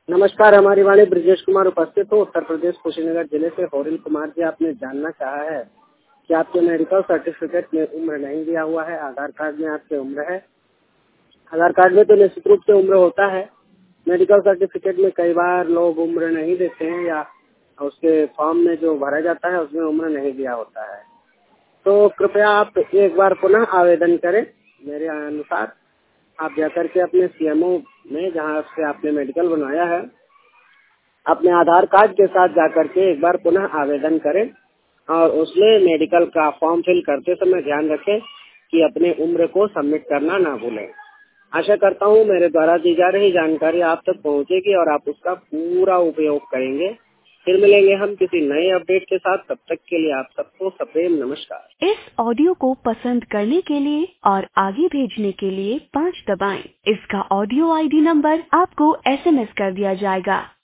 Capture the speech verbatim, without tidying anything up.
नमस्कार, हमारी वाणी ब्रजेश कुमार उपस्थित हो उत्तर प्रदेश कुशीनगर जिले से। होरिल कुमार जी, आपने जानना चाहा है कि आपके मेडिकल सर्टिफिकेट में उम्र नहीं दिया हुआ है, आधार कार्ड में आपके उम्र है। आधार कार्ड में तो निश्चित रूप से उम्र होता है, मेडिकल सर्टिफिकेट में कई बार लोग उम्र नहीं देते हैं या उसके फॉर्म में जो भरा जाता है उसमें उम्र नहीं दिया होता है। तो कृपया आप एक बार पुनः आवेदन करें। मेरे अनुसार आप जाकर के अपने सीएमओ में, जहां से आपने मेडिकल बनवाया है, अपने आधार कार्ड के साथ जाकर के एक बार पुनः आवेदन करें और उसमें मेडिकल का फॉर्म फिल करते समय ध्यान रखें कि अपने उम्र को सबमिट करना ना भूलें। आशा करता हूं मेरे द्वारा दी जा रही जानकारी आप तक पहुंचेगी और आप उसका पूरा उपयोग करेंगे। फिर मिलेंगे हम किसी नए अपडेट के साथ। तब तक के लिए आप सबको सप्रेम नमस्कार। इस ऑडियो को पसंद करने के लिए और आगे भेजने के लिए पाँच दबाएं। इसका ऑडियो आईडी नंबर आपको एसएमएस कर दिया जाएगा।